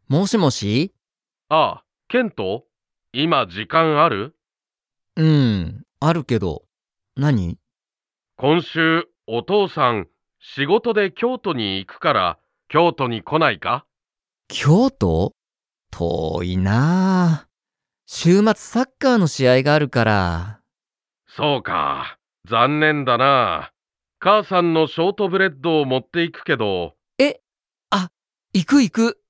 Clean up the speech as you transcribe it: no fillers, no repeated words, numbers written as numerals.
もしもし。 ああ、ケント？今時間ある？ あるけど。何？ 今週、お父さん、仕事で京都に行くから、京都に来ないか？ 京都？遠いなあ。週末サッカーの試合があるから。 そうか、残念だな。母さんのショートブレッドを持っていくけど、 え、あ、行く行く。